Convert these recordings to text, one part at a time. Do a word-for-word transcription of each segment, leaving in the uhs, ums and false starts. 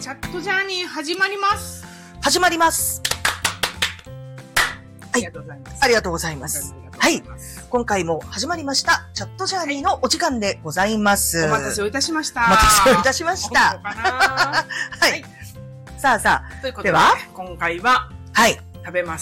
チャットジャーニー始まります。 始まります。 ありがとうございます。 ありがとうございます。はい。今回も始まりました、チャットジャーニーのお時間でございます。 お待たせをいたしました。 お待たせをいたしました。 はい。さあさあ、 ということで、では、今回は、はい。食べます。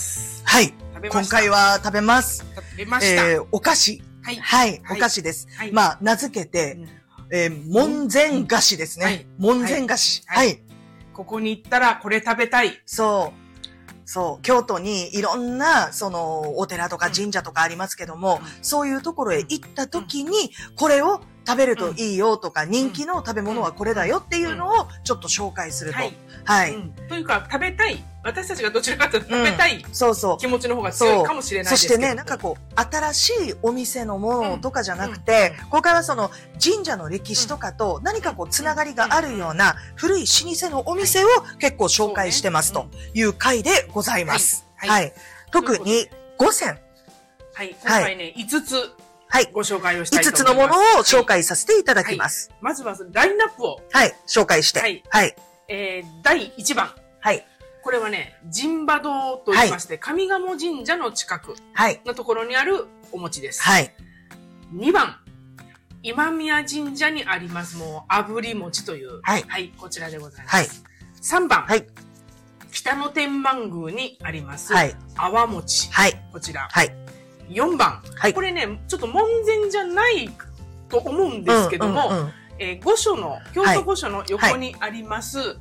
はい。今回は食べます。 食べました。 えー、お菓子。はい。はい。お菓子です。まあ、名付けて、えー、門前菓子ですね。門前菓子。はい。 ここに行ったらこれ食べたい。 そう。そう。京都にいろんな、その、お寺とか神社とかありますけども、うん、そういうところへ行った時に、これを食べるといいよとか、うん、人気の食べ物はこれだよっていうのをちょっと紹介すると。はい。はい。うん、 というか、食べたい。私たちがどちらかというと食べたい、うん、 そうそう。 気持ちの方が強いかもしれないですけど。 そしてね、なんかこう、新しいお店のものとかじゃなくて、うん、ここからその神社の歴史とかと何かこう、つながりがあるような古い老舗のお店を結構紹介してますという回でございます。はい。はいはい、特にごせん。 はい。今回ね、はい、いつつ。はい。ご紹介をしたいと思います。 いつつのものを紹介させていただきます。 はい、まずはラインナップを。 はい。紹介して。はい。はい。 えー、だいいちばん。はい。これはね、神馬堂と言いまして、はい、上賀茂神社の近くのところにあるお餅です。はい。にばん、今宮神社にあります、もう、炙り餅という。はい。はい、こちらでございます。はい。さんばん、はい。北野天満宮にあります、はい。泡餅。はい。こちら。はい。よんばん、はい。これね、ちょっと門前じゃないと思うんですけども、うんうんうん、えー、御所の、京都御所の横にあります、はい、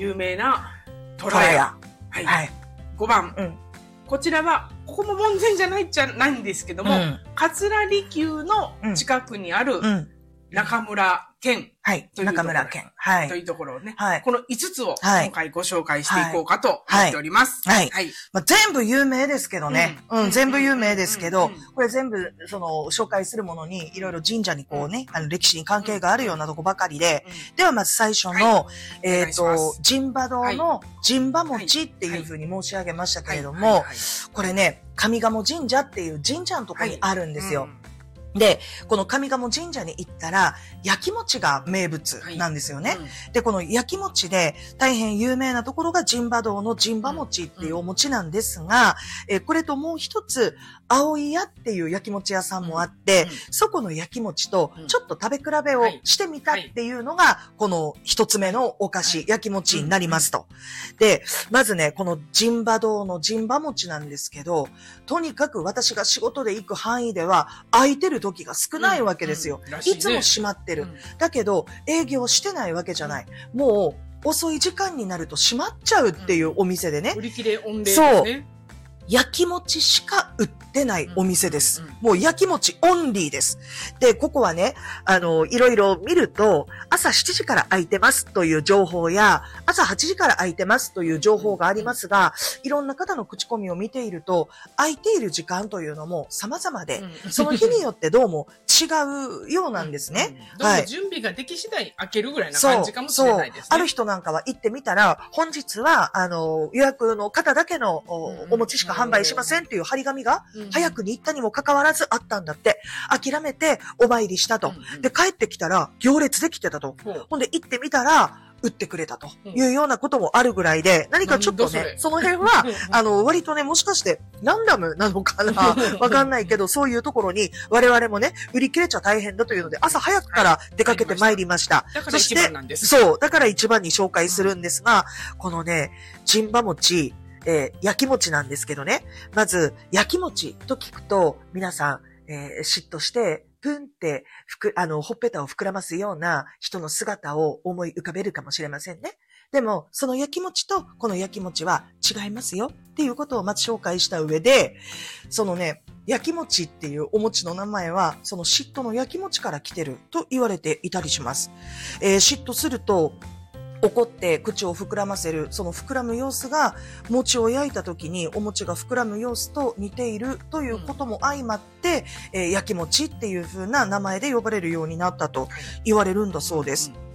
有名な、トラヤ。はい。はい。ごばん。うん、こちらは、ここも門前じゃないじゃないんですけども、うん、桂離宮の近くにある中村県。はい。 中村県。はい。 というところをね。はい。このいつつを今回ご紹介していこうかと思っております。 はい。はい。まあ、全部有名ですけどね。うん。うん、全部有名ですけど、うんうん、これ全部、その、紹介するものに、いろいろ神社にこうね、あの、歴史に関係があるようなとこばかりで、うん、ではまず最初の、はい、えっと、神馬堂の神馬餅っていうふうに申し上げましたけれども、これね、上賀茂神社っていう神社のところにあるんですよ。はいうんで、この上賀茂神社に行ったら、焼き餅が名物なんですよね。はいうん、で、この焼き餅で大変有名なところが神馬堂の神馬餅っていうお餅なんですが、うん、えこれともう一つ、葵屋っていう焼き餅屋さんもあって、うん、そこの焼き餅とちょっと食べ比べをしてみたっていうのが、この一つ目のお菓子、はい、焼き餅になりますと。で、まずね、この神馬堂の神馬餅なんですけど、とにかく私が仕事で行く範囲では、空いてる時が少ないわけですよ。うんうん、いつも閉まってる、うん。だけど、営業してないわけじゃない。もう、遅い時間になると閉まっちゃうっていうお店でね。 売り切れ御礼ですね。そう。 焼き餅しか売ってないお店です。うんうん、もう焼き餅オンリーです。で、ここはね、あの、いろいろ見ると、朝しちじから空いてますという情報や、朝はちじから空いてますという情報がありますが、いろんな方の口コミを見ていると、空いている時間というのも様々で、うん、その日によってどうも違うようなんですね。 うんうん、はい。準備ができ次第開けるぐらいな感じかもしれないですね。 そう。ある人なんかは行ってみたら、本日は、あの、予約の方だけの お,、うん、お餅しか販売しませんっていう張り紙が、早くに行ったにもかかわらずあったんだって。諦めてお参りしたと。うんうん、で、帰ってきたら行列できてたと。うん、ほんで行ってみたら、売ってくれたというようなこともあるぐらいで、何かちょっとね、その辺は、あの、割とね、もしかしてランダムなのかなわかんないけど、そういうところに我々もね、売り切れちゃ大変だというので、朝早くから出かけてまいりました。 だから一番なんです。 そう、だから一番に紹介するんですが、このね、神馬餅、えー、焼き餅なんですけどね。まず、焼き餅と聞くと、皆さん、えー、嫉妬して、プンって、ふく、あの、ほっぺたを膨らますような人の姿を思い浮かべるかもしれませんね。でも、その焼き餅とこの焼き餅は違いますよっていうことをまず紹介した上で、そのね、焼き餅っていうお餅の名前は、その嫉妬の焼き餅から来てると言われていたりします。えー、嫉妬すると、怒って口を膨らませる、その膨らむ様子が、餅を焼いた時にお餅が膨らむ様子と似ているということも相まって、うん、えー、焼き餅っていう風な名前で呼ばれるようになったと言われるんだそうです。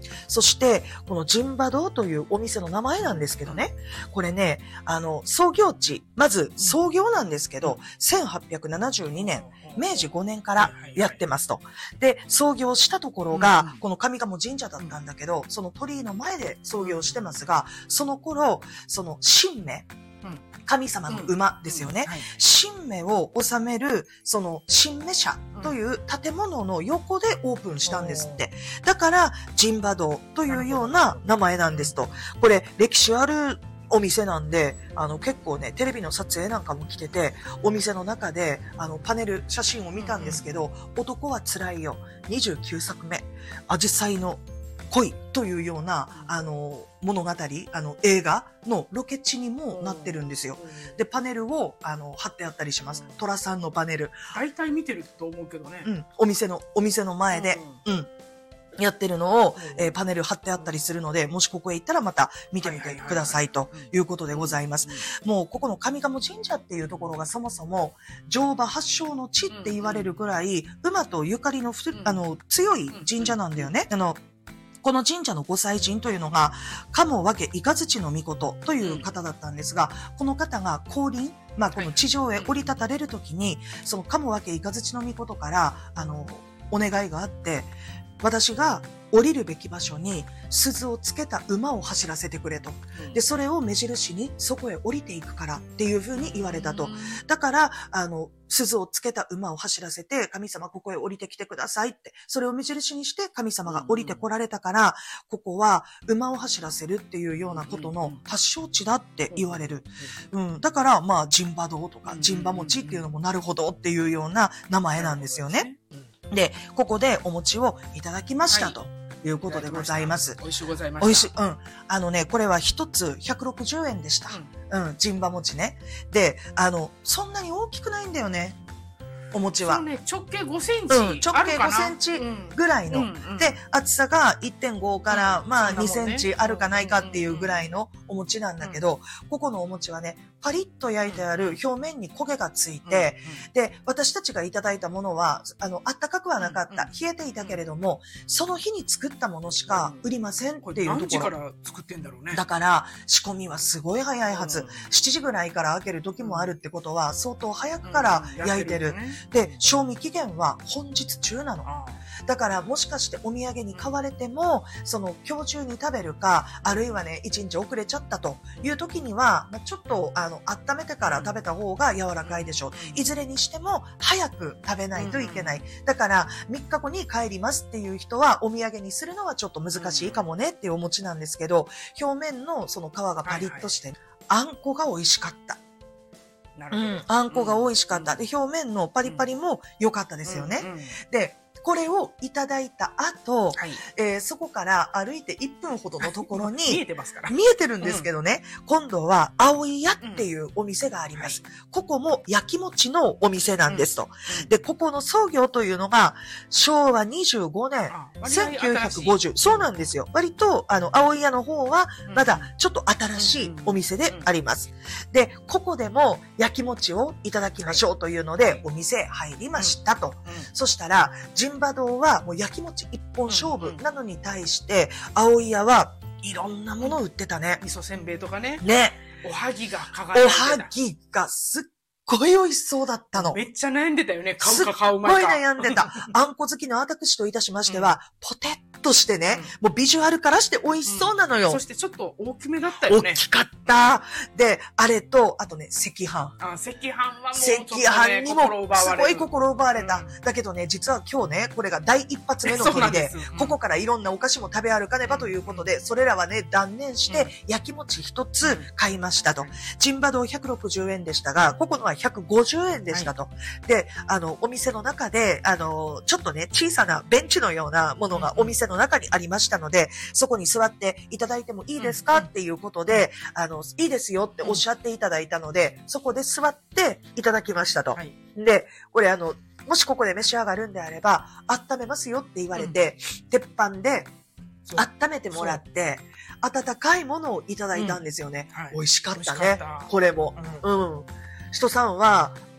そして、この陣馬堂というお店の名前なんですけどね、これね、あの、創業地、まず創業なんですけど、せんはっぴゃくななじゅうにねん、めいじごねんからやってますと。で、創業したところが、この上賀茂神社だったんだけど、その鳥居の前で創業してますが、その頃、その神明、神様の馬ですよね。神明を治める、その神明社という建物の横でオープンしたんですって。だから、陣馬堂というような名前なんですと。これ、歴史あるお店なんで、あの、結構ね、テレビの撮影なんかも来てて、お店の中で、あの、パネル、写真を見たんですけど、男は辛いよ。にじゅうきゅうさくめ。アジサイの恋というような、あの、物語、あの、映画のロケ地にもなってるんですよ。で、パネルを、あの、貼ってあったりします。トラさんのパネル。 大体見てると思うけどね。 うん。お店の、お店の前で、うん。やってるのを、えー、パネル貼ってあったりするので、もしここへ行ったらまた見てみてくださいということでございます。もうここの上賀茂神社っていうところがそもそも乗馬発祥の地って言われるぐらい、馬とゆかりのふあの強い神社なんだよね。あのこの神社のご祭神というのが、鴨分け雷の御事という方だったんですが、この方が降臨、まあこの地上へ降り立たれるときに、その鴨分け雷の御事から、あの、お願いがあって、私が降りるべき場所に鈴をつけた馬を走らせてくれと。で、それを目印にそこへ降りていくからっていうふうに言われたと。だから、あの、鈴をつけた馬を走らせて、神様ここへ降りてきてくださいって、それを目印にして神様が降りてこられたから、ここは馬を走らせるっていうようなことの発祥地だって言われる。うん。だから、まあ、陣馬堂とか陣馬餅っていうのもなるほどっていうような名前なんですよね。で、ここでお餅をいただきましたということでございます。 美味しいございました。 美味しい。うん。あのね、これは一つひゃくろくじゅうえんでした。うん、陣馬餅ね。で、あの、そんなに大きくないんだよね。お餅は。 そうね、直径ごセンチ。 うん、直径ごセンチぐらいの。で、厚さが いってんご から、まあにセンチあるかないかっていうぐらいのお餅なんだけど、ここのお餅はね、パリッと焼いてある表面に焦げがついて、で、私たちがいただいたものは、あの、あったかくはなかった。冷えていたけれども、その日に作ったものしか売りませんっていうところ。 何時から作ってんだろうね。 だから、仕込みはすごい早いはず。しちじぐらいから開ける時もあるってことは、相当早くから焼いてる。で、賞味期限は本日中なの。だからもしかしてお土産に買われても、その今日中に食べるか、あるいはね、一日遅れちゃったという時には、まあ、ちょっとあの、温めてから食べた方が柔らかいでしょう。いずれにしても早く食べないといけない。だからみっかごに帰りますっていう人はお土産にするのはちょっと難しいかもねっていうお餅なんですけど、表面のその皮がパリッとして、はいはい、あんこが美味しかった。 なるほど。うん、 あんこが美味しかった。で、表面のパリパリも良かったですよね。うんうん、で、これをいただいた後、はい、えー、そこから歩いていっぷんほどのところに、 見えてますから。 見えてるんですけどね、うん、今度は、葵屋っていうお店があります。うん、はい、ここも焼き餅のお店なんですと。うん、で、ここの創業というのが、しょうわにじゅうごねん、せんきゅうひゃくごじゅう。そうなんですよ。割と、あの、葵屋の方は、まだちょっと新しいお店であります。で、ここでも焼き餅をいただきましょうというので、お店入りましたと。そしたら、陣馬堂はもう焼き餅一本勝負なのに対して、葵屋はいろんなもの売ってたね。 味噌せんべいとかね。 ね。 おはぎが輝いてた。 おはぎがすっごい美味しそうだったの。 めっちゃ悩んでたよね。買うか買うまいか。 すっごい悩んでた。あんこ好きの私といたしましては、うん、ポテッとしてね、うん、もうビジュアルからして美味しそうなのよ。うん、 そしてちょっと大きめだったよね。 大きかった。で、あれと、あとね、赤飯。 あ、赤飯はもうちょっと、ね、赤飯にもすごい心奪われた。うん、だけどね、実は今日ね、これが第一発目の鳥で、でうん、ここからいろんなお菓子も食べ歩かねばということで、それらはね、断念して、焼き餅一つ買いましたと。陣馬堂ひゃくろくじゅうえんでしたが、ここのはひゃくごじゅうえんでしたと。はい、で、あの、お店の中で、あの、ちょっとね、小さなベンチのようなものがお店の中にありましたので、そこに座っていただいてもいいですかっていうことで、あの、いいですよっておっしゃっていただいたので、そこで座っていただきましたと。はい、で、これあの、もしここで召し上がるんであれば、温めますよって言われて、うん、鉄板で温めてもらって、温かいものをいただいたんですよね。うん、はい、美味しかったね。これも。うん。うん、人さんは、こ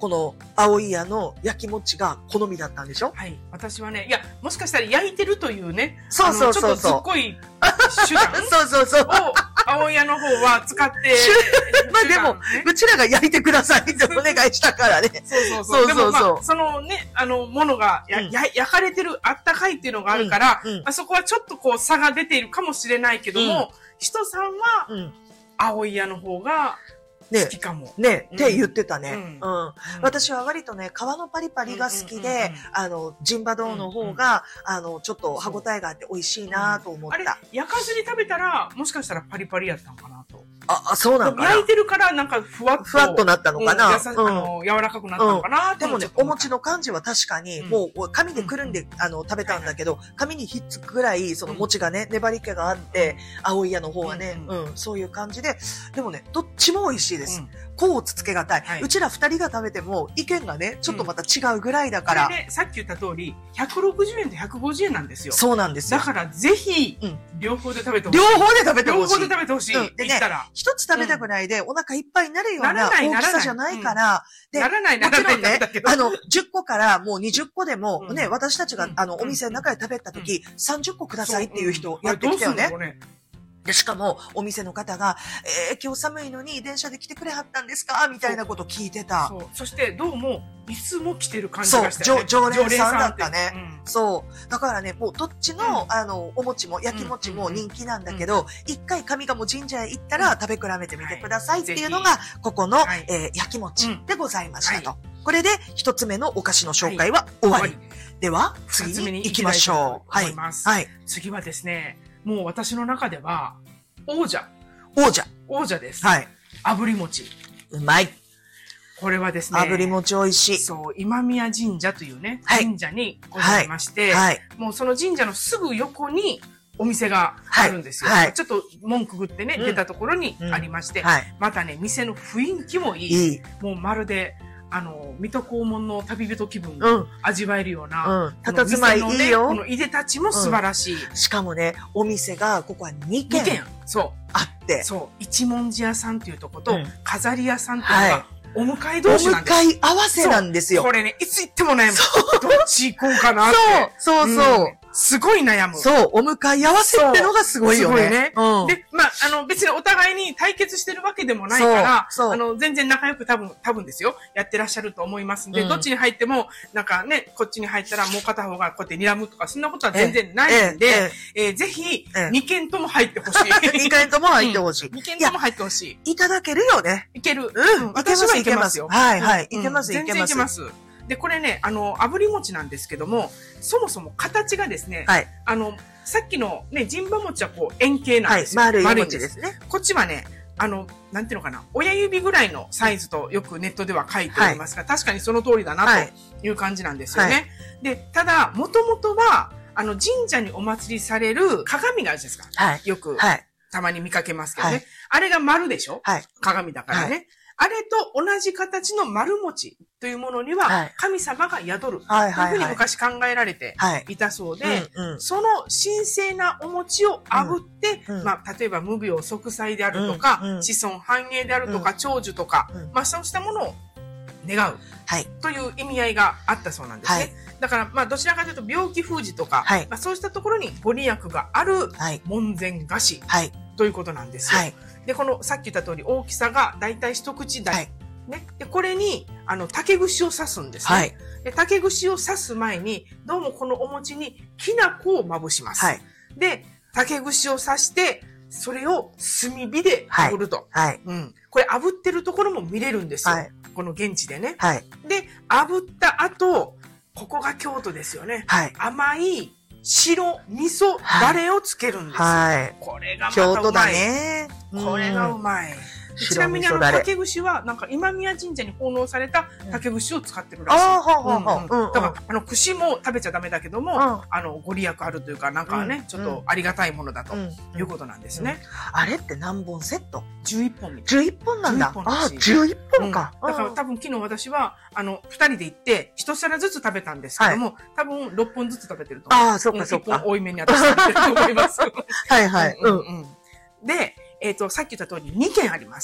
この青い屋の焼き餅が好みだったんでしょ？ はい。私はね、いや、もしかしたら焼いてるというね、 そうそうそうそう。 ちょっとずっこい手段そうそうそう。 を青い屋の方は使って。 まあでも、うちらが焼いてくださいってお願いしたからね。 そうそうそう。でもまあ、そのね、あの、ものがや、や、焼かれてる、あったかいっていうのがあるから、まあそこはちょっとこう差が出ているかもしれないけども、人さんは、青い屋の方が、好きかも。 ね、って言ってたね。うん。私は割とね、皮のパリパリが好きで、あの、ジンバドーの方が、あの、ちょっと歯応えがあって美味しいなと思った。あれ、 焼かずに食べたら、もしかしたらパリパリやったのかなと。 あ、そうなんかな。 焼いてるから、なんかふわっと。 ふわっとなったのかな。 あの、柔らかくなったのかな。 でもね、お餅の感じは確かに、もう、紙でくるんで、あの、食べたんだけど、紙にひっつくぐらい、その餅がね、粘り気があって、青い屋の方はね、うん、そういう感じで、でもね、どっちも美味しいです。こうつつけがたい。うちら二人が食べても、意見がね、ちょっとまた違うぐらいだから。 で、さっき言った通り、ひゃくろくじゅうえんとひゃくごじゅうえんなんですよ。 そうなんですよ。 だからぜひ、両方で食べてほしい。 両方で食べてほしい。 両方で食べてほしい。 でね、一つ食べたぐらいでお腹いっぱいになるような大きさじゃないから、 で、ならない、ならない。 もちろんね、あの、じゅっこからもうにじゅっこでも、ね、私たちが、あの、お店の中で食べた時、さんじゅっこくださいっていう人やってきたよね。で、しかも、お店の方が、えー、今日寒いのに電車で来てくれはったんですかみたいなこと聞いてた。 そう。そして、どうも、いつも来てる感じがしたよね。 そう、常連さんだったね。うん、そう。だからね、もうどっちの、うん、あの、お餅も焼き餅も人気なんだけど、一、うん、回上賀茂神社へ行ったら食べ比べてみてくださいっていうのが、はい、ここの、はい、えー、焼き餅でございましたと。はい、これで、一つ目のお菓子の紹介は終わり。はい、では、次に行きましょう。 はい。はい。次はですね、もう私の中では、王者。 王者。 王者です。 はい。 炙り餅。 うまい。 これはですね。 炙り餅美味しい。 そう、今宮神社というね、神社にございまして、はい。もうその神社のすぐ横にお店があるんですよ。はい。ちょっと門くぐってね、出たところにありまして、はい。またね、店の雰囲気もいい。いい。もうまるで、あの、水戸黄門の旅人気分を味わえるような、 うん。佇まいいいよ。 このいでたちも素晴らしい。 しかもね、お店が、ここはにけん。にけん。 そう。 あって。 そう。一文字屋さんっていうとこと、飾り屋さんっていうのが、お迎え同士なんです。 お迎え合わせなんですよ。 これね、いつ行ってもね、どっち行こうかなって。 そう、そうそう。 すごい悩む。 そう、お迎え合わせってのがすごいよね。すごいね。 うん。で、まあ、あの、別にお互いに対決してるわけでもないから、そう。あの、全然仲良く多分、多分ですよ、やってらっしゃると思いますんで、どっちに入っても、なんかね、こっちに入ったらもう片方がこうやって睨むとか、そんなことは全然ないんで、えぜひ、にけんとも入ってほしい。 にけんとも入ってほしい。 にけんとも入ってほしい。 いただけるよね。 いける。 うん。私はいけますよ。はい、はい。いけます、いけます。 全然いけます。で、これね、あの、炙り餅なんですけども、そもそも形がですね、はい、あの、さっきのね、神馬餅はこう円形なんですよ。 はい、丸い餅ですね。 こっちはね、あの、なんていうのかな、親指ぐらいのサイズとよくネットでは書いておりますが、はい、確かにその通りだなという感じなんですよね。はい、で、ただ、もともとは、あの、神社にお祭りされる鏡があるじゃないですか。はい、よく、はい、たまに見かけますけどね。はい、あれが丸でしょ、はい、鏡だからね。はい、あれと同じ形の丸餅というものには神様が宿るというふうに昔考えられていたそうで、その神聖なお餅を炙って、うんうん、まあ、例えば無病息災であるとか、うんうん、子孫繁栄であるとか、うん、長寿とか、うん、まあそうしたものを願うという意味合いがあったそうなんですね。はい、だから、まあどちらかというと病気封じとか、はい、まあ、そうしたところにご利益がある門前菓子ということなんですよ。はい、で、この、さっき言った通り、大きさがだいたい一口大。はい、ね。で、これに、あの、竹串を刺すんですね。はい、で、竹串を刺す前に、どうもこのお餅にきな粉をまぶします。はい、で、竹串を刺して、それを炭火で炙ると。はい。うん。これ炙ってるところも見れるんですよ。はい、この現地でね。はい。で、炙った後、ここが京都ですよね。はい。甘い、白味噌だれをつけるんですよ。はい。これがまたうまい。京都だね。これがうまい。ちなみにあの竹串は、なんか今宮神社に奉納された竹串を使ってるらしい。ああ、ほうほうほう。だから、あの、串も食べちゃダメだけども、あの、ご利益あるというか、なんかね、ちょっとありがたいものだということなんですね。 あれって何本セット ? じゅういっ 本みたいな。 じゅういっぽんなんだ。ああ、じゅういっぽんか。 だから多分昨日私は、あの、二人で行って、一皿ずつ食べたんですけども、多分ろっぽんずつ食べてると思う。 ああ、そっかそっか。 いっぽん多いめに私食べてると思います。 はいはい。 うんうん。で、えっと、さっき言った通りにけんあります。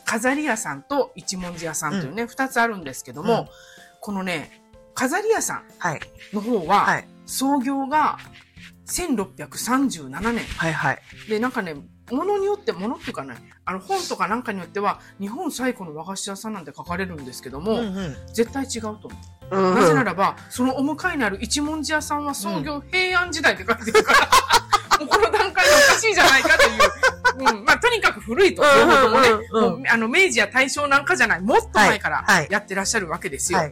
飾り屋さんと一文字屋さんというね、二、うん、つあるんですけども、うん、このね、飾り屋さんの方は、はい、創業がせんろっぴゃくさんじゅうななねん。はいはい。で、なんかね、ものによって、ものっていうかね、あの本とかなんかによっては、日本最古の和菓子屋さんなんて書かれるんですけども、うんうん、絶対違うと思う。うんうん、なぜならば、そのお向かいにある一文字屋さんは創業平安時代って書いてるから、うん、もうこの段階でおかしいじゃないかという。うん、まあ、とにかく古いと。両方ともね、もうあの、明治や大正なんかじゃない、もっと前からやってらっしゃるわけですよ。はいはい、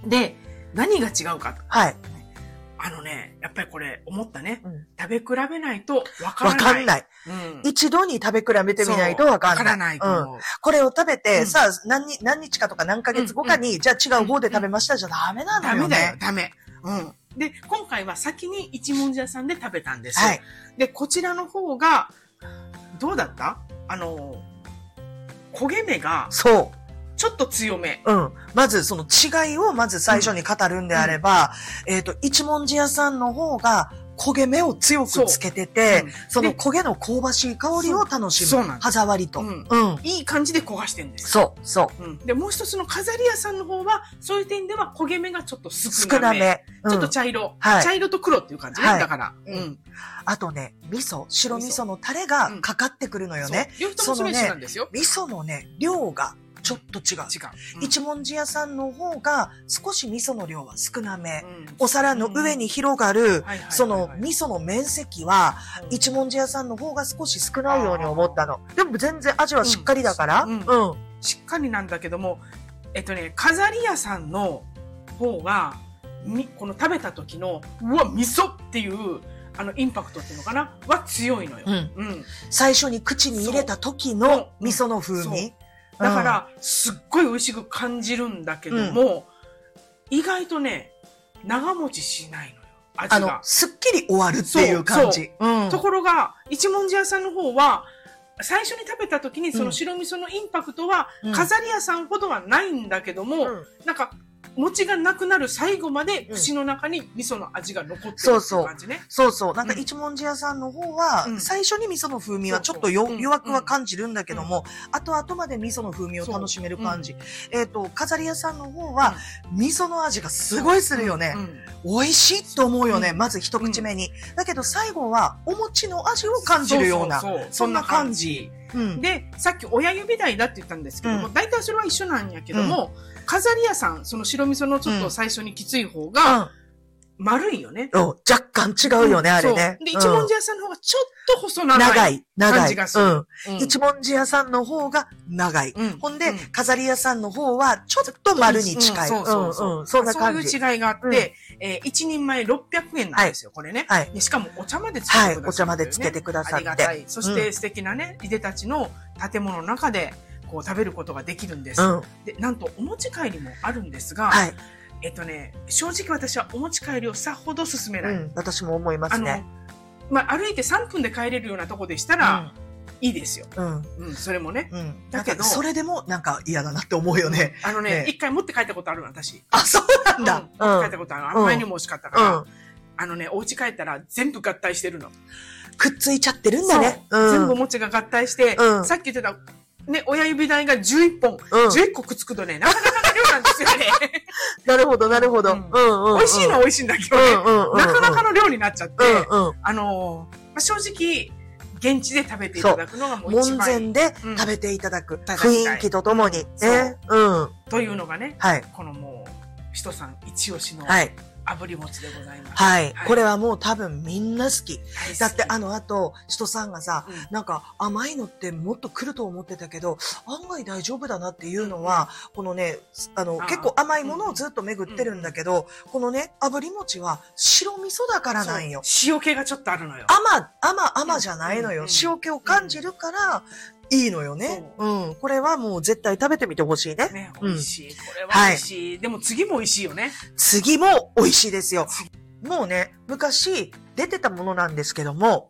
で、何が違うかと。はい。あのね、やっぱりこれ思ったね。うん、食べ比べないとわからない。わかんない。うん、一度に食べ比べてみないとわかんない。わからないと思う、うん。これを食べて、うん、さあ何、何日かとか何ヶ月後かに、うん、じゃあ違う方で食べましたじゃダメなのよね。ダメだよ、ダメ。うん。で、今回は先に一文字屋さんで食べたんです。はい。で、こちらの方が、どうだった？あの、焦げ目が。そう。ちょっと強め。うん。まず、その違いをまず最初に語るんであれば、うん、えっと、一文字屋さんの方が焦げ目を強くつけてて、そ, うん、その焦げの香ばしい香りを楽しむ。そうなんです。歯触りと、うん。うん。いい感じで焦がしてるんです。そう、そう、うん。で、もう一つの飾り屋さんの方は、そういう点では焦げ目がちょっと少なめ。少なめ。うん、ちょっと茶色、はい。茶色と黒っていう感じね。はい、だから。うん。あとね、味噌、白味噌のタレがかかってくるのよね。両方ともそれ一緒なんですよ。味噌のね、量が、ちょっと違う。違う。うん、一文字屋さんの方が少し味噌の量は少なめ。うん、お皿の上に広がる、その味噌の面積は、うん、一文字屋さんの方が少し少ないように思ったの。でも全然味はしっかりだから。うん。うんうん、しっかりなんだけども、えっとね、飾り屋さんの方が、み、この食べた時の、うわ、味噌っていう、あの、インパクトっていうのかなは強いのよ。うん。うん、最初に口に入れた時の味噌の風味。だから、すっごい美味しく感じるんだけども、うん、意外とね、長持ちしないのよ。味が。あの、すっきり終わるっていう感じ。そうそう、うん、ところが、一文字屋さんの方は、最初に食べた時にその白味噌のインパクトは、飾り屋さんほどはないんだけども、うん、なんか、餅がなくなる最後まで口の中に味噌の味が残ってるっていう感じね。そうそう。なんか一文字屋さんの方は、最初に味噌の風味はちょっとよ弱くは感じるんだけども、後々まで味噌の風味を楽しめる感じ。えっと、飾り屋さんの方は、味噌の味がすごいするよね。美味しいと思うよね。まず一口目に。だけど最後は、お餅の味を感じるような、そんな感じ。で、さっき親指台だって言ったんですけども、大体それは一緒なんやけども、飾り屋さん、その白味噌のちょっと最初にきつい方が、丸いよね。うん、若干違うよね、あれね。で、一文字屋さんの方がちょっと細長い。長い、長い。感じがする。うん。一文字屋さんの方が長い。ほんで、飾り屋さんの方はちょっと丸に近い。そうそうそう。そんな感じ。そういう違いがあって、え、一人前ろっぴゃくえんなんですよ、これね。はい。しかもお茶までつけてくださって。はい、お茶までつけてくださって。ありがたい。そして素敵なね、いでたちの建物の中で、こう食べることができるんです。うん、で、なんとお持ち帰りもあるんですが、はい、えっとね、正直私はお持ち帰りをさほど勧めない。うん、私も思いますね。あの、まあ、歩いてさんぷんで帰れるようなとこでしたら、うん、いいですよ。うん。うん、それもね。うん。だけど、それでもなんか嫌だなって思うよね。あのね、一、ね、回持って帰ったことあるの、私。あ、そうなんだ。うん、持って帰ったことある。あんまりにも美味しかったから、うん、あのね、お家帰ったら全部合体してるの。くっついちゃってるんだね。うん、全部お餅が合体して、うん、さっき言ってた、ね、親指台がじゅういっぽん、うん、じゅういっこくっつくとね、なかなかな量なんですよね。なるほど、なるほど。美味しいのは美味しいんだけどね、なかなかの量になっちゃって、うんうん、あのー、まあ、正直、現地で食べていただくのがもう一番。門前で食べていただく。うん、雰囲気とともに。ね。うん。というのがね、はい、このもう、人さん一押しの、はい、炙り餅でございます。はい。はい、これはもう多分みんな好き。好きだってあの後、人さんがさ、うん、なんか甘いのってもっと来ると思ってたけど、案外大丈夫だなっていうのは、うん、このね、あの、結構甘いものをずっと巡ってるんだけど、うん、このね、炙り餅は白味噌だからなんよ。塩気がちょっとあるのよ。甘、甘、甘じゃないのよ。うん、塩気を感じるから、いいのよね。う。うん。これはもう絶対食べてみてほしいね。ね、美味しい。うん、これは美味しい。はい、でも次も美味しいよね。次も美味しいですよ。もうね、昔出てたものなんですけども、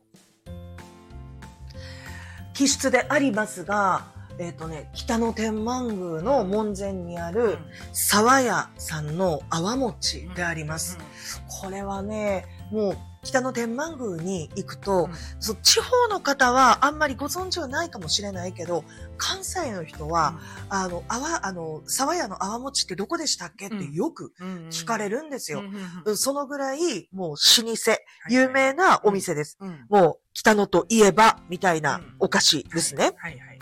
気質でありますが、えっとね、北野天満宮の門前にある沢屋さんの泡餅であります。うんうん、これはね、もう北野天満宮に行くと、うん、そ地方の方はあんまりご存知はないかもしれないけど、関西の人は、うん、あの、あわ、あの、沢屋の泡餅ってどこでしたっけってよく聞かれるんですよ。うん、そのぐらい、もう老舗、有名なお店です。うん、もう、北野といえば、みたいなお菓子ですね。はいはいはい、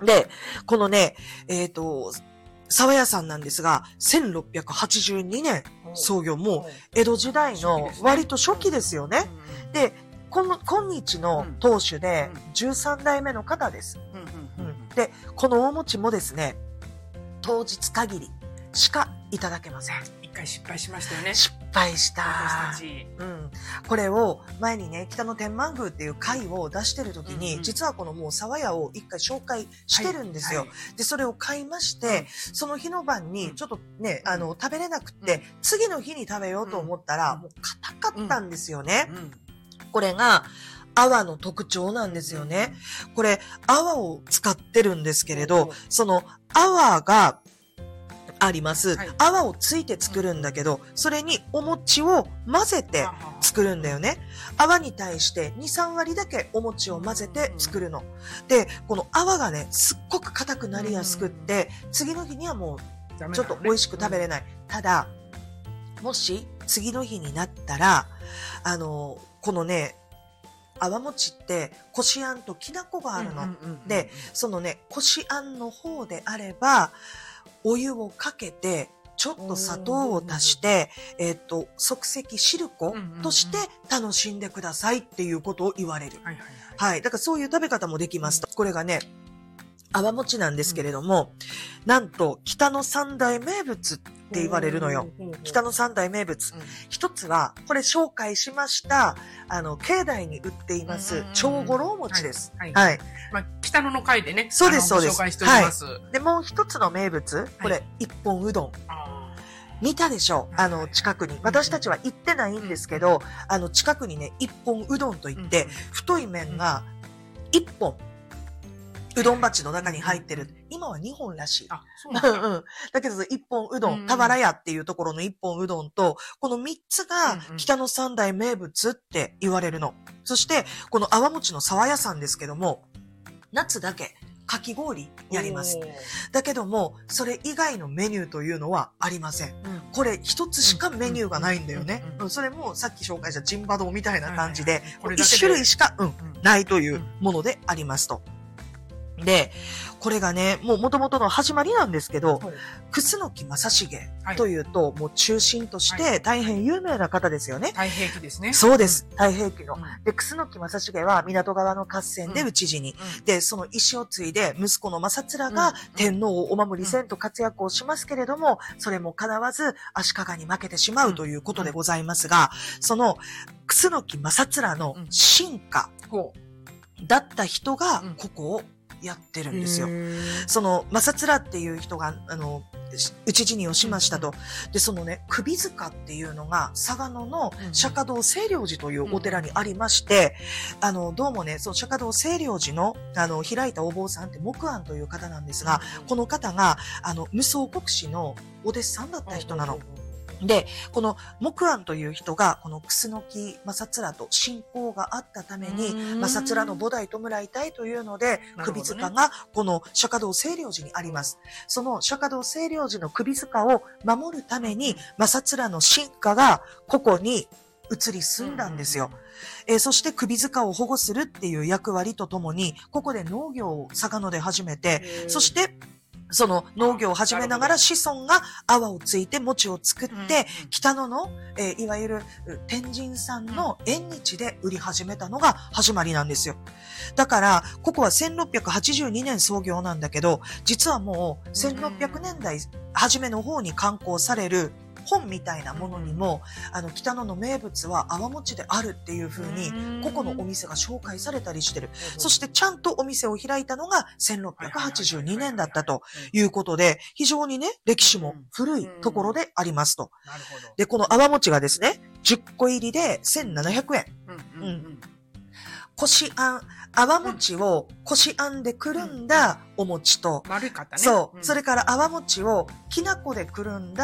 で、このね、えっと、沢屋さんなんですが、せんろっぴゃくはちじゅうにねん創業、もう江戸時代の割と初期ですよね。で、この、今日の当主でじゅうさんだいめの方です。で、このお餅もですね、当日限りしかいただけません。 一回失敗しましたよね。 失敗した。私たち。うん。これを前にね、北野天満宮っていう会を出してる時に、うんうん、実はこのもう沢屋を一回紹介してるんですよ。はいはい、で、それを買いまして、うん、その日の晩にちょっとね、うん、あの、食べれなくって、うん、次の日に食べようと思ったら、うん、もう硬かったんですよね。うんうん、これが、泡の特徴なんですよね。これ、泡を使ってるんですけれど、その泡が、あります、はい。泡をついて作るんだけど、それにお餅を混ぜて作るんだよね。泡に対してに、さんわりだけお餅を混ぜて作るの。で、この泡がね、すっごく硬くなりやすくって、次の日にはもうちょっと美味しく食べれない。ただ、もし次の日になったら、あの、このね、泡餅ってこしあんときな粉があるの。で、そのね、こしあんの方であれば、お湯をかけて、ちょっと砂糖を足して、えっと、即席汁粉として楽しんでくださいっていうことを言われる。はいはいはい。はい。だからそういう食べ方もできますと。これがね、泡餅なんですけれども、うん、なんと北の三大名物って言われるのよ。北の三大名物。うん、一つは、これ紹介しました、あの、境内に売っています、長五郎餅です。はい。はいはい、 まあ、北野の会でね、 そうです、そうです。 紹介しております。 はい。で、もう一つの名物、これ、はい、一本うどん。見たでしょ？あの、近くに。私たちは行ってないんですけど、あの、近くにね、一本うどんといって、太い麺が一本。うどん鉢の中に入ってる。今はにほんらしい。あ、そうなんだ。うん。だけど、一本うどん、俵屋っていうところの一本うどんと、この三つが北の三大名物って言われるの。そして、この泡餅の沢屋さんですけども、夏だけかき氷やります。だけども、それ以外のメニューというのはありません。うん、これ一つしかメニューがないんだよね。それもさっき紹介したジンバドみたいな感じで、一種類しか、うん、ないというものでありますと。で、これがね、もう元々の始まりなんですけど、楠木正成というと、はい、もう中心として大変有名な方ですよね。 太平記ですね。 そうです。太平記の。うん、で、楠木正成は港川の合戦で討ち死に、うん、で、その意志を継いで息子の正面が天皇をお守りせんと活躍をしますけれども、それも叶わず足利に負けてしまうということでございますが、その楠木正面の臣下だった人がここをやってるんですよ。その、正面っていう人が、あの、討ち死にをしましたと。で、そのね、首塚っていうのが、嵯峨野の釈迦堂清涼寺というお寺にありまして、あの、どうもね、その釈迦堂清涼寺の、あの、開いたお坊さんって木庵という方なんですが、この方が、あの、無双国師のお弟子さんだった人なの。で、この木庵という人が、この楠木正面と親交があったために、正面の菩提弔いたいというので、首塚がこの釈迦堂清涼寺にあります。その釈迦堂清涼寺の首塚を守るために、正面の臣下がここに移り住んだんですよ。えー、そして首塚を保護するっていう役割とともに、ここで農業を嵯峨野で始めて、そして、その農業を始めながら子孫が泡をついて餅を作って、うんうん、北野の、えー、いわゆる天神さんの縁日で売り始めたのが始まりなんですよ。だから、ここはせんろっぴゃくはちじゅうにねん創業なんだけど、実はもうせんろっぴゃくねんだい初めの方に刊行される本みたいなものにも、あの、北野の名物は泡餅であるっていう風に、個々のお店が紹介されたりしてる。そしてちゃんとお店を開いたのがせんろっぴゃくはちじゅうにねんだったということで、非常にね、歴史も古いところでありますと。で、この泡餅がですね、じゅっこ入りでせんななひゃくえん。うん。こしあん、泡餅をこしあんでくるんだお餅と、 丸かったね。 そう。それから泡餅をきな粉でくるんだ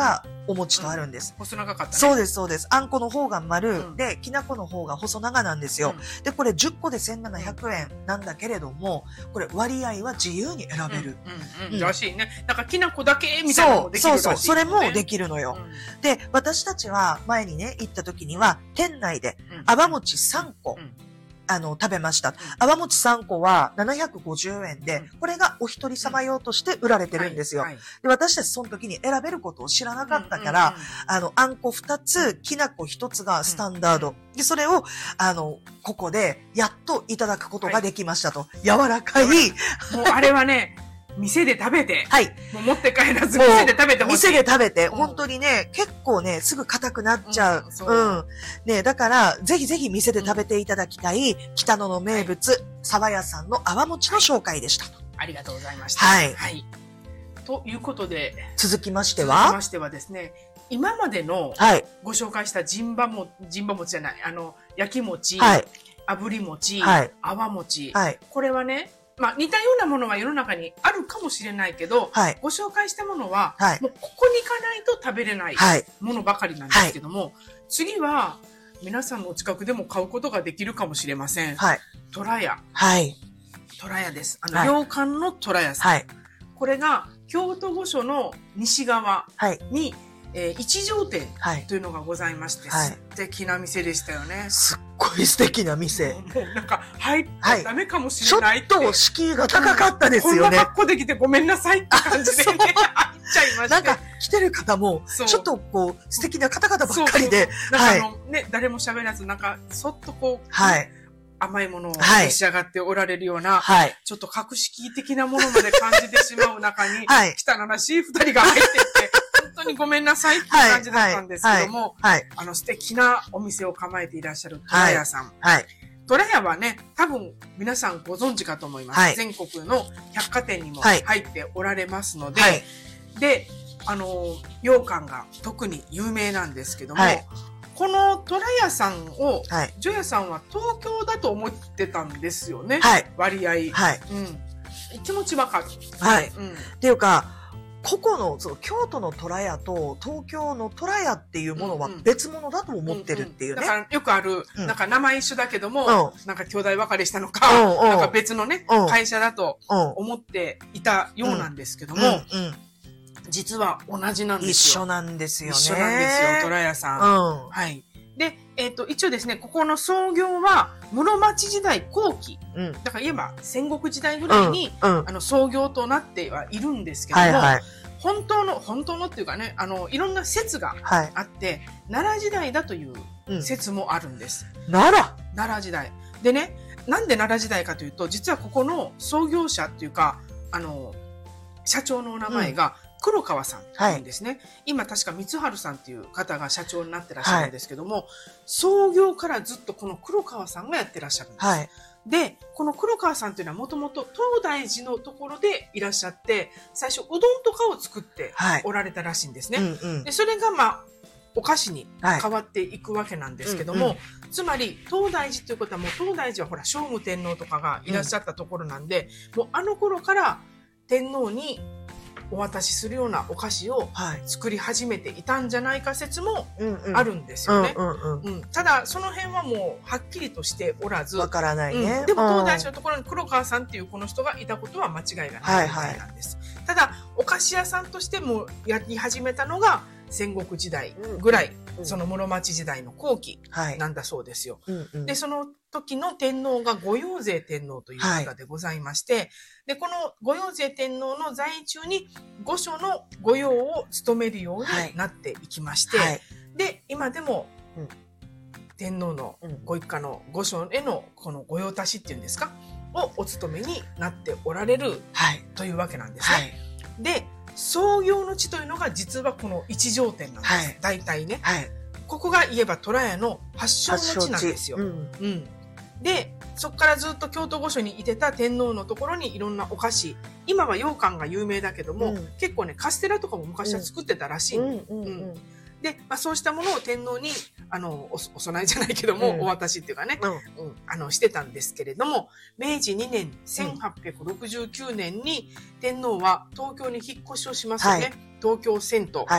お餅とあるんです。 うん、細長かった、ね。 そうです、そうです。あんこの方が丸、うん、で、きなこの方が細長なんですよ。うん、で、これじゅっこでせんななひゃくえんなんだけれども、これ割合は自由に選べる。 うんうんうん、らしいね。だからきなこだけみたいなのもできるらしい、ね。そうそうそう。 それもできるのよ。うん、で、私たちは前にね、行った時には、店内で泡餅さんこ、うんあの、食べました。泡餅さんこはななひゃくごじゅうえんで、これがお一人様用として売られてるんですよ。で、私たちその時に選べることを知らなかったから、あの、あんこふたつ、きなこひとつがスタンダード。で、それを、あの、ここで、やっといただくことができましたと。柔らかい。もうあれはね、店で食べて。 はい。 もう持って帰らず店で食べてほしい。 店で食べて、本当にね、結構ね、すぐ硬くなっちゃう。うん。うん、ね、だから、ぜひぜひ店で食べていただきたい、北野の名物、沢屋さんの泡餅の紹介でした。 ありがとうございました。 はい。 はい。ということで、 続きましては続きましてはですね、今までの、ご紹介したジンバも、ジンバ餅じゃない、あの、焼き餅、はい、炙り餅、はい、泡餅、はい、これはね、まあ似たようなものは世の中にあるかもしれないけど、はい、ご紹介したものは、はい、もうここに行かないと食べれないものばかりなんですけども、はい、次は皆さんのお近くでも買うことができるかもしれません。はい、トラヤ。はい。トラヤです。あの、洋館のトラヤさん。はい、これが京都御所の西側に、はい、えー、一条店というのがございまして、はい、素敵な店でしたよね。 すっごい素敵な店。 もうなんか入ったらダメかもしれないって、 はい、ちょっと敷居が高かったですよね。 こんな格好できてごめんなさいって感じで、ね、入っちゃいました。 なんか来てる方も、ちょっとこう素敵な方々ばっかりで。 なんかあの、ね、誰も喋らず、なんかそっとこう、はい、甘いものを召し上がっておられるような、はい、ちょっと格式的なものまで感じてしまう中に、はい、汚らしい二人が入っていって、本当にごめんなさいっていう感じだったんですけども、はいはいはい、あの素敵なお店を構えていらっしゃるトラヤさん。はいはい、トラヤはね、多分皆さんご存知かと思います。はい、全国の百貨店にも入っておられますので、はい、で、あの、羊羹が特に有名なんですけども、はい、このトラヤさんを、はい、ジョヤさんは東京だと思ってたんですよね。はい、割合。はい。うん。気持ちわかる。 はい。うん。っていうか、ここの、その京都のトラヤと東京のトラヤっていうものは別物だと思ってるっていうね。 だからよくある、うん、なんか名前一緒だけども、うん、なんか兄弟別れしたのか、うん、なんか別のね、うん、会社だと思っていたようなんですけども、うんうん、実は同じなんですよ。 一緒なんですよね。 一緒なんですよ、トラヤさん。うん、はい。で、えっと、一応ですね、ここの創業は室町時代後期。うん、だから言えば戦国時代ぐらいに、うんうん、あの創業となってはいるんですけども、はいはい、本当の、本当のっていうかね、あの、いろんな説があって、はい、奈良時代だという説もあるんです。 うん、奈良奈良時代。でね、なんで奈良時代かというと、実はここの創業者っていうか、あの、社長のお名前が、うん黒川さんっていうんですね。はい、今確か光春さんっていう方が社長になってらっしゃるんですけども、はい、創業からずっとこの黒川さんがやってらっしゃるんです。はい、で、この黒川さんっていうのはもともと東大寺のところでいらっしゃって、最初うどんとかを作っておられたらしいんですね。はいうんうん、でそれがまあ、お菓子に変わっていくわけなんですけども、はいうんうん、つまり東大寺ということはもう東大寺はほら聖武天皇とかがいらっしゃったところなんで、うん、もうあの頃から天皇にお渡しするようなお菓子を作り始めていたんじゃないか説もあるんですよね。ただその辺はもうはっきりとしておらず、 わからないね。 うん、でも東大寺のところに黒川さんっていうこの人がいたことは間違いがないみたいなんです。はいはい、ただお菓子屋さんとしてもやり始めたのが戦国時代ぐらい、うん、その室町時代の後期なんだそうですよ。はいうんうん、でその時の天皇が後陽勢天皇という方でございまして、はい、でこの後陽勢天皇の在位中に御所の御用を務めるようになっていきまして、はい、で今でも、うん、天皇のご一家の御所へのこの御用達っていうんですかをお務めになっておられる、はい、というわけなんですね。はい、で創業の地というのが実はこの一条店なんです。はい、大体ね、はい、ここが言えば虎屋の発祥の地なんですよ。うんうん、でそこからずっと京都御所にいてた天皇のところにいろんなお菓子、今は羊羹が有名だけども、うん、結構ねカステラとかも昔は作ってたらしい、うんうんうん、で、まあ、そうしたものを天皇にあの お, お供えじゃないけども、うん、お渡しっていうかね、うんうん、あのしてたんですけれども、明治にねんせんはっぴゃくろくじゅうきゅうねんに天皇は東京に引っ越しをしますよね、はい、東京遷都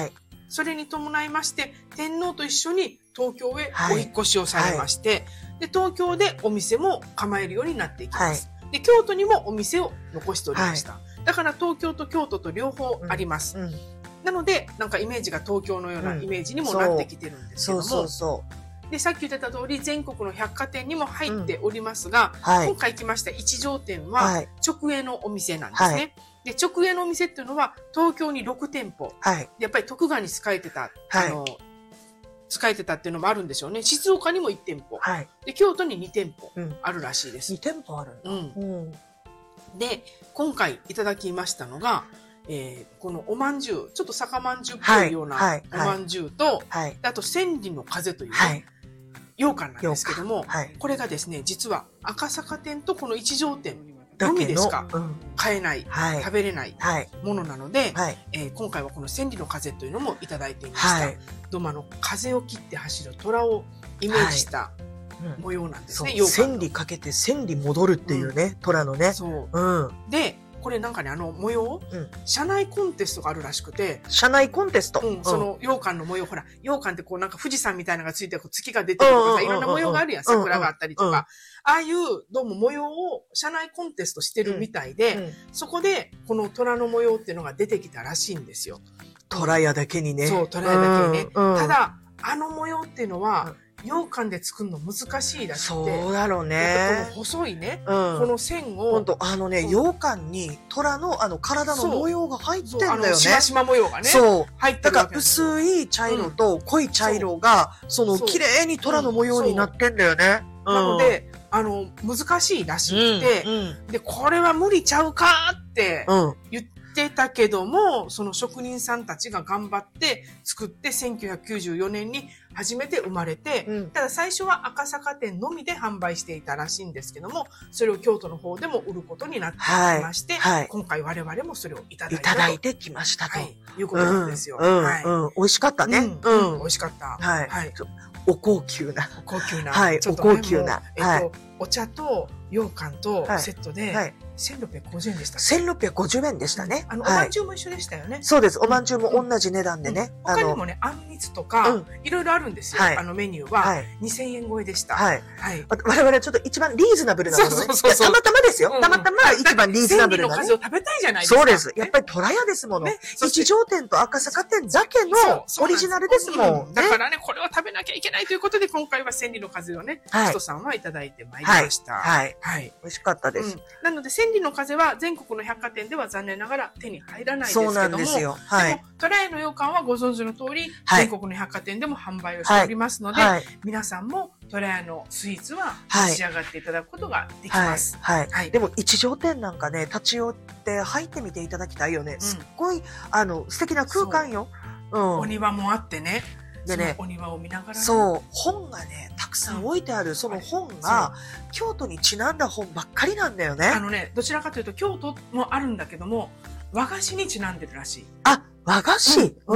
それに伴いまして、天皇と一緒に東京へお引越しをされまして、はいはい、で、東京でお店も構えるようになっていきます。はい、で、京都にもお店を残しておりました。はい、だから東京と京都と両方あります。うんうん、なので、なんかイメージが東京のようなイメージにもなってきてるんですけども、うん、そうそうそうで、さっき言ってた通り、全国の百貨店にも入っておりますが、うんはい、今回来ました一条店は直営のお店なんですね。はい、で、直営のお店っていうのは東京にろく店舗。はい、やっぱり徳川に仕えてた、はい、あの、仕えてたっていうのもあるんでしょうね。静岡にもいち店舗。はい、で、京都にに店舗あるらしいです。 うん、に店舗あるんだ。うん。うん、 で、今回いただきましたのが、えー、このおまんじゅう、ちょっと酒まんじゅうっぽいようなおまんじゅうと、はいはい、あと千里の風というね、はい、羊羹なんですけども、はい、これがですね、実は赤坂店とこの一条店のみでしか買えない、うん、食べれないものなので、はいえー、今回はこの千里の風というのもいただいていました。はい、土間の風を切って走る虎をイメージした、はい模様なんですね。 千里かけて千里戻るっていうね、うん、虎のね。そう。 うん。で、これなんかね、あの模様、うん、社内コンテストがあるらしくて。 社内コンテストうん。その羊羹の模様、ほら、羊羹ってこうなんか富士山みたいなのがついてこう月が出てるとかさ、いろんな模様があるやん。桜があったりとか。ああいうどうも模様を社内コンテストしてるみたいで、うんうん、そこでこの虎の模様っていうのが出てきたらしいんですよ。 虎屋だけにね。 そう、虎屋だけにね。うんうん、ただ、あの模様っていうのは、うん羊羹で作るの難しいらしくて。 そうだろうね。 この細いね、うん、この線を。 本当あのね、羊羹に虎のあの体の模様が入ってんだよね。 しましま模様がね。 そう。入ってるだから薄い茶色と濃い茶色が、うん、その綺麗に虎の模様になってんだよね。 うん、なので、あの、難しいらしくて、うんうん、で、これは無理ちゃうかって言って、ってたけども、その職人さんたちが頑張って作ってせんきゅうひゃくきゅうじゅうよねんに初めて生まれて、うん、ただ最初は赤坂店のみで販売していたらしいんですけども、それを京都の方でも売ることになっていまして、はいはい、今回我々もそれをいただいていただいてきましたと、はい、 いうことなんですよ。 うんはいうんうん、美味しかったね。 うん、うん、美味しかった。 はい。はい、お高級な。 お高級な。 はい、お高級な。 えっと、お茶と羊羹とセットで、はいせんろっぴゃくごじゅうえんでした。 せんろっぴゃくごじゅうえんでしたね。 あの、おまんじゅうも一緒でしたよね。 そうです。おまんじゅうも同じ値段でね。 他にもね、あんみつとか、いろいろあるんですよ。あのメニューは。にせんえん超えでした。はい。 我々はちょっと一番リーズナブルなのね。そうそうそう。たまたまですよ。たまたま一番リーズナブルな。 千里の風を食べたいじゃないですか。 そうです。やっぱり虎屋ですもの。一条店と赤坂店だけのオリジナルですもん。 だからね、これを食べなきゃいけないということで、今回は千里の風をね、ひとさんはいただいてまいりました。 はい。はい。美味しかったです。 なので、千里の風は全国の百貨店では残念ながら手に入らないですけども、そうなんですよ。はい。でも、虎屋の羊羹はご存知の通り、全国の百貨店でも販売をしておりますので、皆さんも虎屋のスイーツは召し上がっていただくことができます。 はい。はい。でも、一条店なんかね、立ち寄って入ってみていただきたいよね。すっごい、あの、素敵な空間よ。 うん。お庭もあってね。でね、お庭を見ながら、ね、 そう、本がね、たくさん置いてある、その本が、京都にちなんだ本ばっかりなんだよね。 あのね、どちらかというと、京都もあるんだけども、和菓子にちなんでるらしい。 あ、和菓子、うん、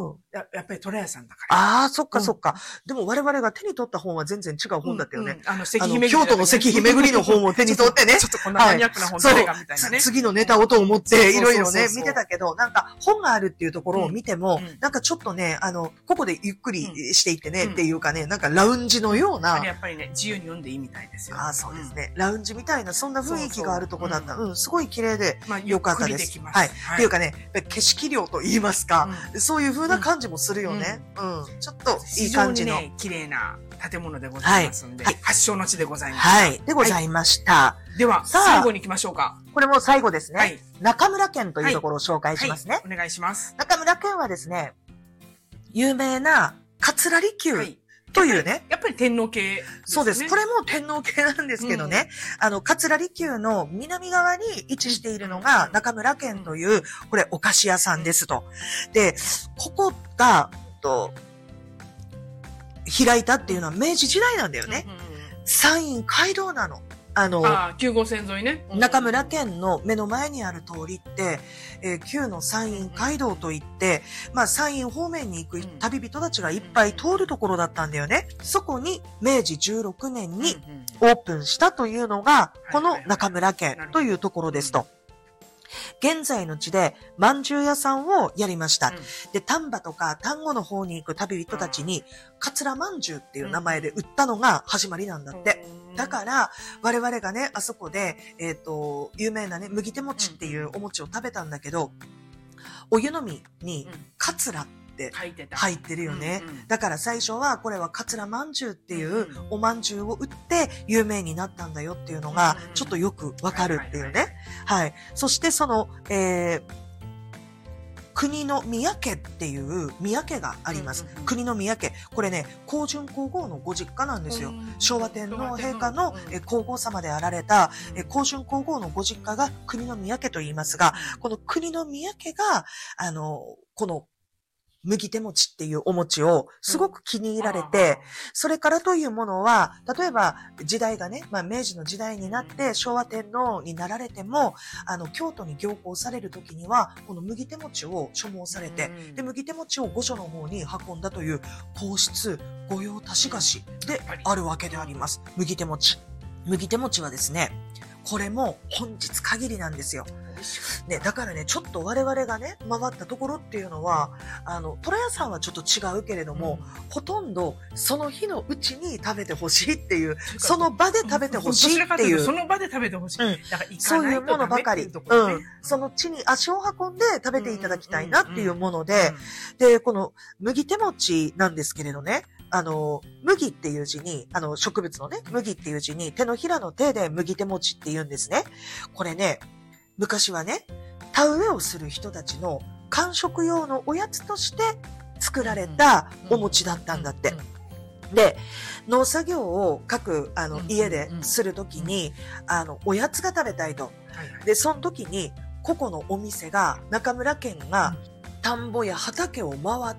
うん。 や, やっぱり虎屋さんだから。 ああ、そっかそっか、うん。でも我々が手に取った本は全然違う本だったよね。 うんうん、あの、関姫京都の関姫ぐりの本を手に取ってね。 ちょっとこんなマニアックな本誰がみたいなね。 次のネタをと思って、いろいろね、見てたけど、なんか本があるっていうところを見ても、うん、なんかちょっとね、あの、ここでゆっくりしていってね、うん、っていうかね、なんかラウンジのような。 あれやっぱりね、自由に読んでいいみたいですよ。 ああ、そうですね、うん。ラウンジみたいな、そんな雰囲気があるとこだった。そうそううん、うん、すごい綺麗で、まあ、よかったです。はい。はい、っていうかね、景色量と言いますか、うん、そういう風な感じもするよね。うん。うん、ちょっといい感じの。 非常にね、綺麗な建物でございますんで、はい、発祥の地でございました。 はい。でございました。はい、 では、最後に行きましょうか。 これも最後ですね。はい、中村家というところを紹介しますね。はいはい、お願いします。 中村家はですね、有名な桂離宮。はいというね。 やっぱり天皇系、ね。 そうです。これも天皇系なんですけどね。うん、あの、桂離宮の南側に位置しているのが中村家という、これお菓子屋さんですと。で、ここが、と、開いたっていうのは明治時代なんだよね。うんうん、山陰街道なの。あの、 あきゅう号線沿いね。 うん、中村家の目の前にある通りって、えー、旧の山陰街道といって、まあ山陰方面に行く旅人たちがいっぱい通るところだったんだよね。そこに明治じゅうろくねんにオープンしたというのが、この中村家というところですと。 現在の地で、まんじゅう屋さんをやりました。 うん、 で、丹波とか丹後の方に行く旅人たちに、かつらまんじゅうっていう名前で売ったのが始まりなんだって。うん、だから、我々がね、あそこで、えっと、有名なね、麦手餅っていうお餅を食べたんだけど、お湯飲みに、かつらって入ってるよね。うんうん、だから最初は、これはかつらまんじゅうっていうおまんじゅうを売って有名になったんだよっていうのが、ちょっとよくわかるっていうね。はい。そしてその、えー、国の宮家っていう宮家があります。うんうんうん、国の宮家。これね、光順皇后のご実家なんですよ。昭和天皇陛下の皇后様であられた光順皇后のご実家が国の宮家と言いますが、この国の宮家が、あの、この麦手餅っていうお餅をすごく気に入られて、うん、それからというものは、例えば時代がね、まあ明治の時代になって昭和天皇になられても、あの、京都に行幸される時には、この麦手餅を所望されて、うん、で、麦手餅を御所の方に運んだという皇室御用達菓子であるわけであります。麦手餅。麦手餅はですね、これも本日限りなんですよ。ね、だからね、ちょっと我々がね、回ったところっていうのは、あの、虎屋さんはちょっと違うけれども、うん、ほとんどその日のうちに食べてほしいっていう、その場で食べてほしいっていう。 その場で食べてほしい。うん、だからそういうものばかり。ね、うん。その地に足を運んで食べていただきたいなっていうもので、で、この麦手餅なんですけれどね、あの、麦っていう字に、あの、植物のね、麦っていう字に、手のひらの手で麦手餅って言うんですね。これね、昔はね、田植えをする人たちの間食用のおやつとして作られたお餅だったんだって。で、農作業を各、あの、家でするときに、あの、おやつが食べたいと。で、その時に、個々のお店が、中村家が、田んぼや畑を回って、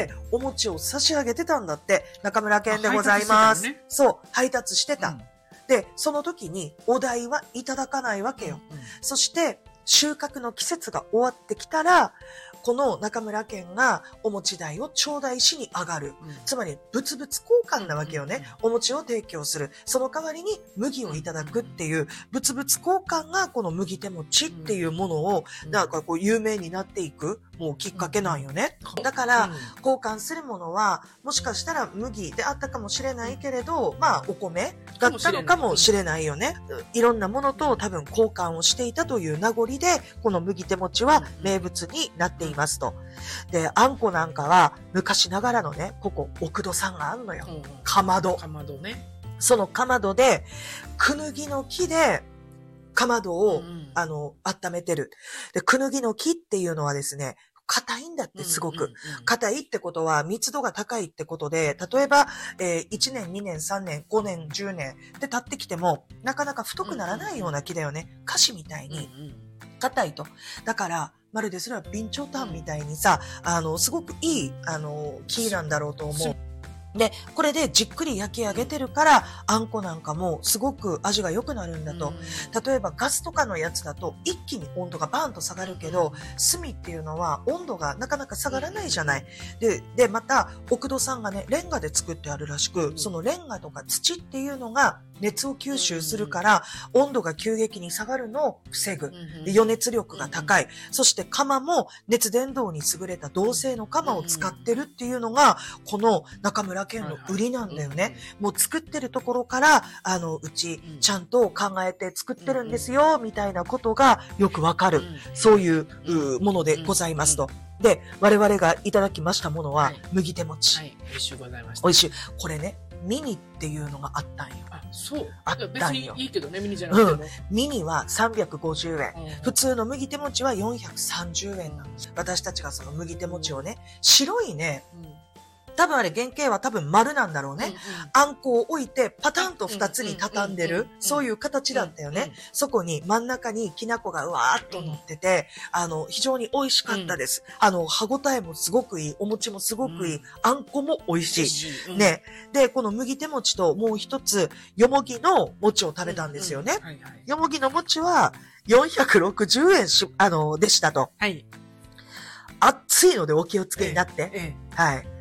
お餅を差し上げてたんだって。中村家でございます。ね、そう、配達してた。うん、で、その時にお代はいただかないわけよ。うんうん、そして、収穫の季節が終わってきたら、この中村家がお餅代を頂戴しに上がる。うん、つまり、物々交換なわけよね。お餅を提供する。その代わりに麦をいただくっていう、物々交換がこの麦手餅っていうものを、なんかこう有名になっていく、もうきっかけなんよね。だから、交換するものは、もしかしたら麦であったかもしれないけれど、まあ、お米だったのかもしれないよね。いろんなものと多分交換をしていたという名残で、この麦手餅は名物になっていますと。で、あんこなんかは昔ながらのね、ここ、奥戸さんがあんのよ。うん、かまど。 かまどね。 そのかまどで、くぬぎの木で、かまどを、うん、あの、温めてる。で、くぬぎの木っていうのはですね、硬いんだってすごく。硬いってことは密度が高いってことで、例えば、えー、いちねん、にねん、さんねん、ごねん、じゅうねんで経ってきても、なかなか太くならないような木だよね。カシみたいに硬いと。だから、まるでそれは備長炭みたいにさ、あの、すごくいい、あの、木なんだろうと思う。で、これでじっくり焼き上げてるから、あんこなんかもすごく味が良くなるんだと。例えばガスとかのやつだと一気に温度がバーンと下がるけど、炭っていうのは温度がなかなか下がらないじゃない。で、で、また、奥戸さんがね、レンガで作ってあるらしく、そのレンガとか土っていうのが熱を吸収するから、温度が急激に下がるのを防ぐ。で、余熱力が高い。そして釜も熱伝導に優れた銅製の釜を使ってるっていうのが、この中村県の売りなんだよね。もう作ってるところから、あの、うち、ちゃんと考えて作ってるんですよ、みたいなことがよくわかる。そういうものでございますと。で、我々がいただきましたものは、麦手餅。 はい。美味しゅうございました。 美味しい。これね、ミニっていうのがあったんよ。 あ、そう。 あったんよ。 別にいいけどね、ミニじゃなくても。うん。 ミニはさんびゃくごじゅうえん。うん、普通の麦手餅はよんひゃくさんじゅうえんなんです。うん、私たちがその麦手餅をね、白いね、うん多分あれ原型は多分丸なんだろうね。うんうん、あんこを置いてパタンと二つに畳んでる。そういう形だったよね。うんうん、そこに真ん中にきな粉がうわーっと乗ってて、うん、あの、非常に美味しかったです。うん、あの、歯ごたえもすごくいい。お餅もすごくいい。うん、あんこも美味しい。うん、ね。で、この麦手餅ともう一つ、よもぎの餅を食べたんですよね。よもぎの餅はよんひゃくろくじゅうえんし、あの、でしたと。はい。熱いのでお気をつけになって。ええええ、はい。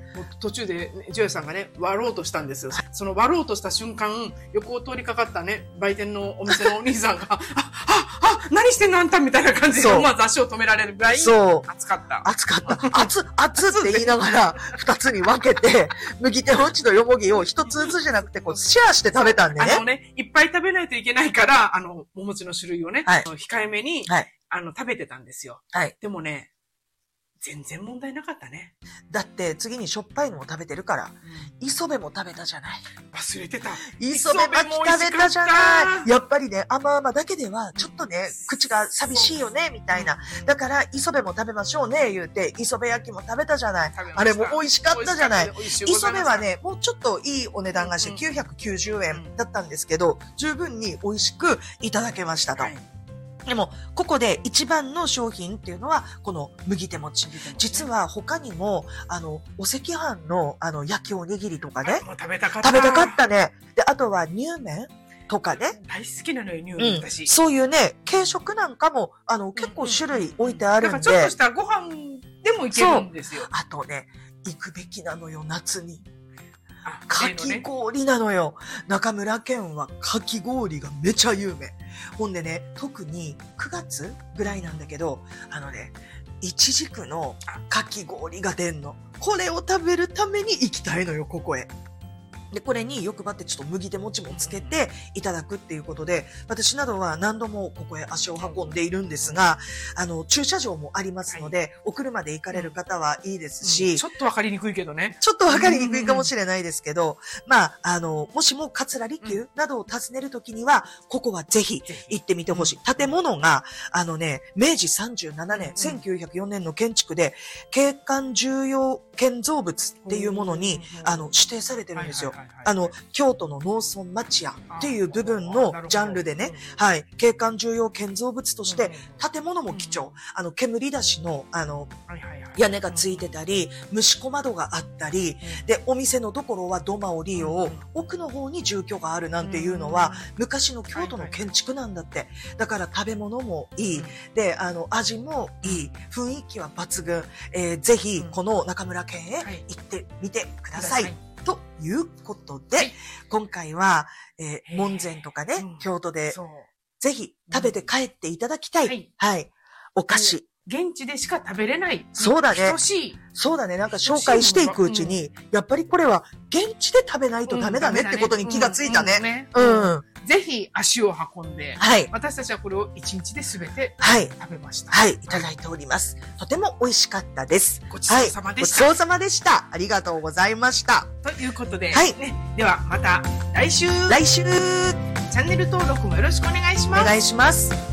もう途中で、ね、ジョヤさんがね、割ろうとしたんですよ。その割ろうとした瞬間、横を通りかかったね、売店のお店のお兄さんが、あ、あ、あ、何してんのあんたみたいな感じで、思わず足を止められるぐらい、そう。熱かった。 熱かった。熱、熱って言いながら、二つに分けて、麦手餅とよもぎを一つずつじゃなくて、こう、シェアして食べたんでね。 あのね、いっぱい食べないといけないから、あの、お餅の種類をね、はい、控えめに、はい、あの、食べてたんですよ。はい。でもね、全然問題なかったね。 だって次にしょっぱいのも食べてるから、うん、磯辺も食べたじゃない。 忘れてた。 磯辺巻き食べたじゃない。やっぱりね、甘々だけではちょっとね、うん、口が寂しいよね、みたいな。だから磯辺も食べましょうね、言うて、磯辺焼きも食べたじゃない。あれも美味しかったじゃない。磯辺はね、もうちょっといいお値段がしてきゅうひゃくきゅうじゅうえんだったんですけど、十分に美味しくいただけましたと。はい、でも、ここで一番の商品っていうのは、この麦手餅。実は他にも、あの、お赤飯の、あの、焼きおにぎりとかね。 食べたかった。 食べたかったね。で、あとは乳麺とかね。 大好きなのよ、乳麺だし、 うん。そういうね、軽食なんかも、あの、結構種類置いてあるんで。だからちょっとしたご飯でもいけるんですよ。 あとね、行くべきなのよ、夏に。かき氷なのよ。中村県はかき氷がめちゃ有名。ほんでね、特にくがつぐらいなんだけど、あのね、いちじくのかき氷が出んの。これを食べるために行きたいのよ、ここへ。で、これに欲張ってちょっと麦手餅もつけていただくっていうことで、私などは何度もここへ足を運んでいるんですが、あの、駐車場もありますので、はい、お車で行かれる方はいいですし、 うん、ちょっとわかりにくいけどね。 ちょっとわかりにくいかもしれないですけど、まあ、あの、もしも桂離宮などを訪ねるときには、ここはぜひ行ってみてほしい。建物が、あのね、めいじさんじゅうななねん、せんきゅうひゃくよねんの建築で、景観重要建造物っていうものに、あの、指定されてるんですよ。あの、京都の農村町屋っていう部分のジャンルでね、はい、景観重要建造物として、建物も貴重。あの、煙出しの、あの、屋根がついてたり、蒸し小窓があったり、で、お店のところは土間を利用、奥の方に住居があるなんていうのは、昔の京都の建築なんだって。だから食べ物もいい。で、あの、味もいい。雰囲気は抜群。えー、ぜひ、この中村県へ行ってみてください。ということで、はい、今回は、えー、門前とかね、うん、京都で、ぜひ食べて帰っていただきたい。うん、はい、はい。お菓子。 現地でしか食べれない。 そうだね。 等しい。 そうだね。なんか紹介していくうちに、うん、やっぱりこれは現地で食べないとダメだねってことに気がついたね。うん。うんうん、 ぜひ足を運んで、はい。私たちはこれを一日で全て食べました。 はい。はい。いただいております。とても美味しかったです。 ごちそうさまでした。 はい、ごちそうさまでした。ありがとうございました。 ということで、はい。ね、ではまた来週。 来週。 チャンネル登録もよろしくお願いします。 お願いします。